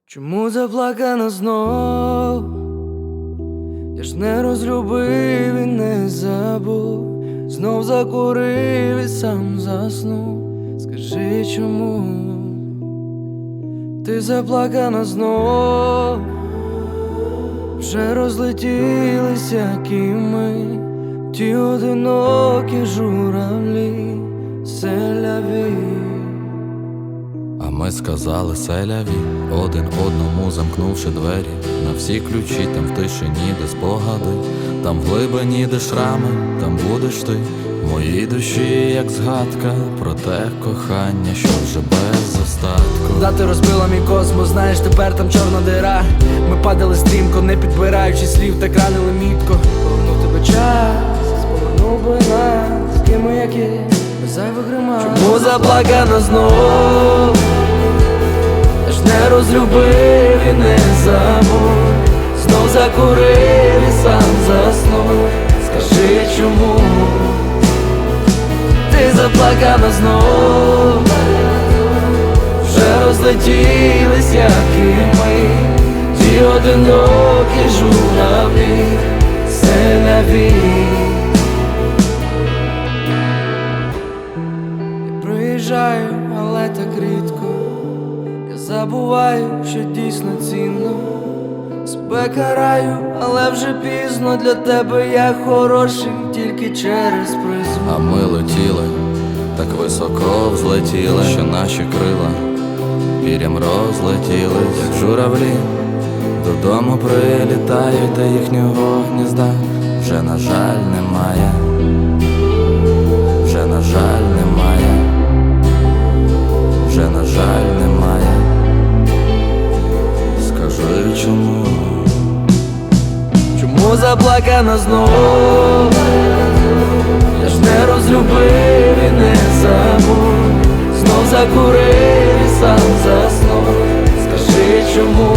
Чому заплакана знов? Я ж не розлюбив і не забув, знов закурив і сам заснув. Скажи, чому ти заплакана знов? Вже розлетілися кими ті одинокі журавлі. Селяві. А ми сказали селяві, один одному замкнувши двері. На всі ключі, там в тишині, де спогади, там в глибині, де шрами, там будеш ти в моїй душі, як згадка про те кохання, що вже без остатку. Куда ти розбила мій космос, знаєш, тепер там чорна дира. Ми падали стрімко, не підбираючи слів, так ранили мітко. Повернув тебе час, повернув би нас, такими, як є, без зайвих гримас. Чому заплакана знов? Я ж не розлюбив і не забув, знов закурив і сам заснув. Скажи, чому ти заплакана знов? Вже розлетілись, як і ми ті одинокі журавлі. Селяві. Я приїжджаю, але так рідко. Я забуваю, що дійсно цінно. Себе караю, але вже пізно. Для тебе я хороший тільки через призму. А ми летіли, так високо взлетіли, що наші крила пірям розлетілись, як журавлі. Додому прилітають, та їхнього гнізда вже, на жаль, немає. Вже, на жаль, немає. Вже, на жаль, немає. Скажи, чому? Чому заплакана знов? Я ж не розлюбив і не забув, знов закурив і сам заснув. Скажи, чому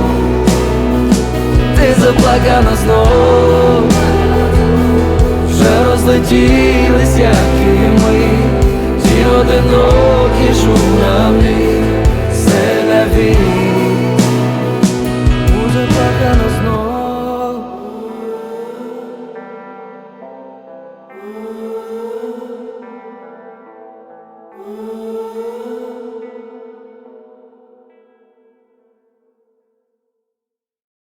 ти заплакана знов? Вже розлетілись, як і ми ті одинокі журавлі.